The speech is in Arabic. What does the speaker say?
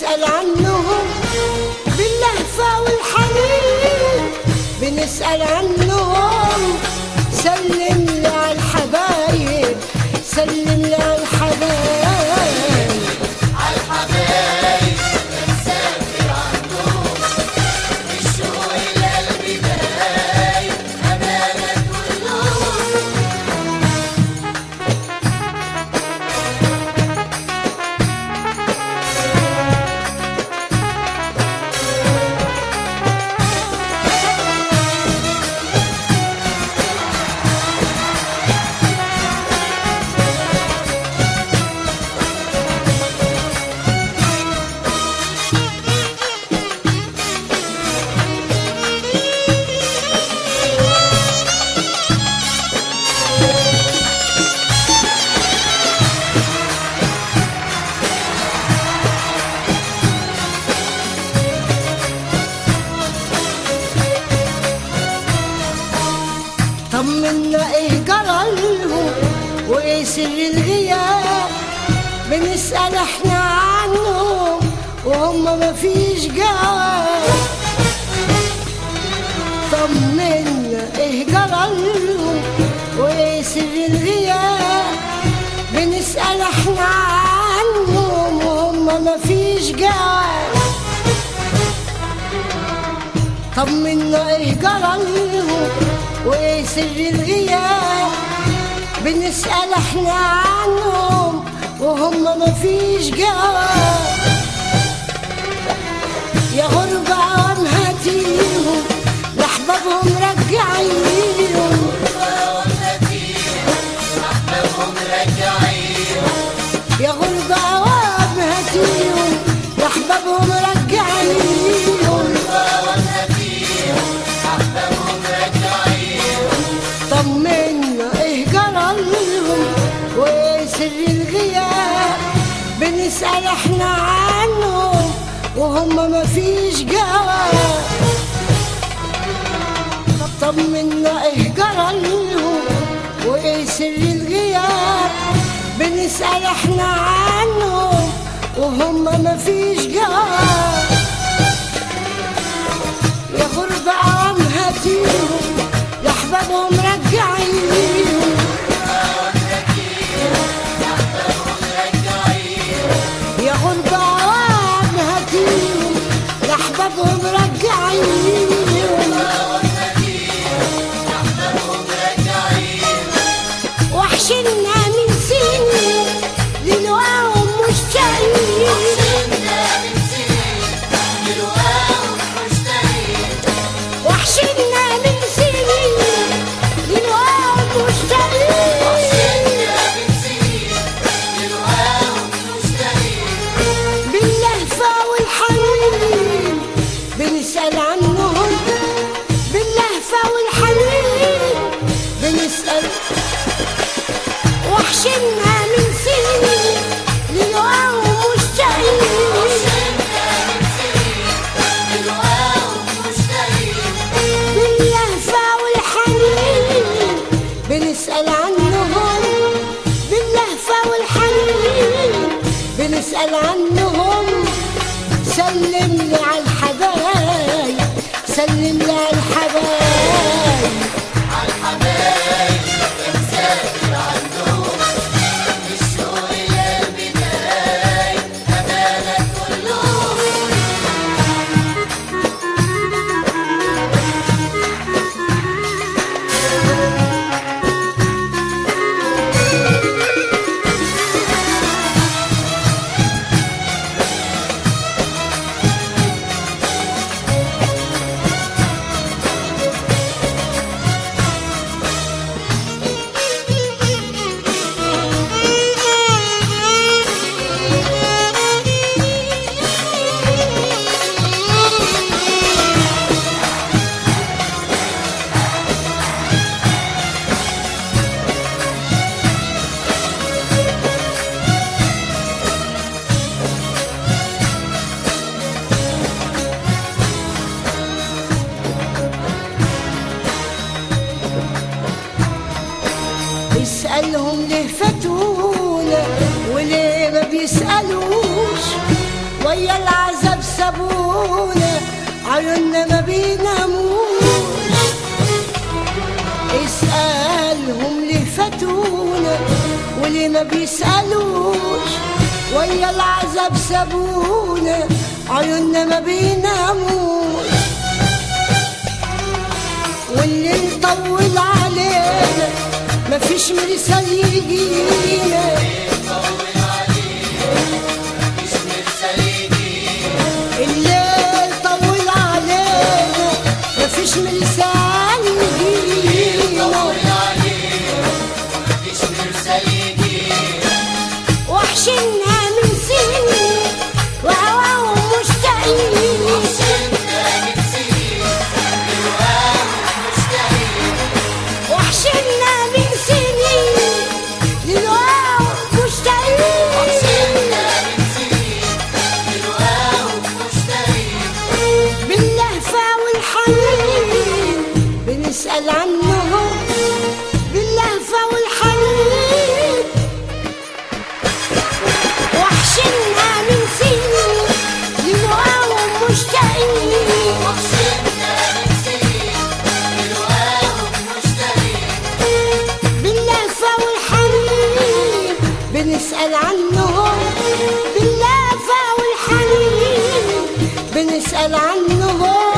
بنسأل عنهم باللهفة والحنين، بنسأل عنهم. سلم لي على الحبايب، سلم لي على الحبايب، على الحبايب بنسافر عنهم بالشوق لقلبي دايب أمانة كلهم. طمنا ايه جرالهم وايه سر الغياب، بنسأل احنا عنهم وهم مفيش جواب. طمنا ايه جرالهم وايه سر الغياب، بنسأل احنا عنهم وهم مفيش جواب. طمنا ايه جرالهم وايه سر الغياب، بنسأل احنا عنهم وهم مفيش جواب. يا غربة عوام هاتيهم لأحبابهم رجعيهم، يا غربة عوام هاتيهم لأحبابهم رجعيهم. طمنا ايه جرالهم وايه سر الغياب، بنسأل احنا عنهم وهم مفيش جواب. طمنا ايه جرالهم وايه سر الغياب، بنسأل احنا عنهم وهم مفيش جواب. يا غربة عوام هاتيهم لأحبابهم رجعيهم، يا غربة عوام هاتيهم لأحبابهم رجعيهم. وحشنا من سنين للقاهم مشتاقين، وحشنا من سنين للقاهم مشتاقين. باللهفة والحنين بنسأل عنهم، باللهفة والحنين بنسأل. وحشنا من سنين للقاهم مشتاقين، باللهفة والحنين بنسأل عنهم، باللهفة والحنين بنسأل عنهم. سلم لي على الحبايب، سلم لي على الحبايب، على الحبايب بنسافر عنهم بالشوق لقلبي دايب أمانة كلهم. اسألهم ليه فاتونا وليه ما بيسألوش ويا العالم سابونا عيوننا ما بيناموش. اسألهم ليه فاتونا وليه ما بيسألوش، ويا العذاب سابونا عيوننا ما بيناموش. والليل طول علينا مفيش مرسال يجينا، الليل طول علينا مفيش مرسال يجينا، وحشنا من سنين وهواهم مشتاقين، وحشنا من سنين للهواهم مشتاقين، باللهفة والحنين بنسأل عنهم، باللهفة والحنين وحشنا من سنين للهواهم مشتاقين، باللهفة والحنين بنسأل عنهم، باللهفة والحنين بنسأل عنهم.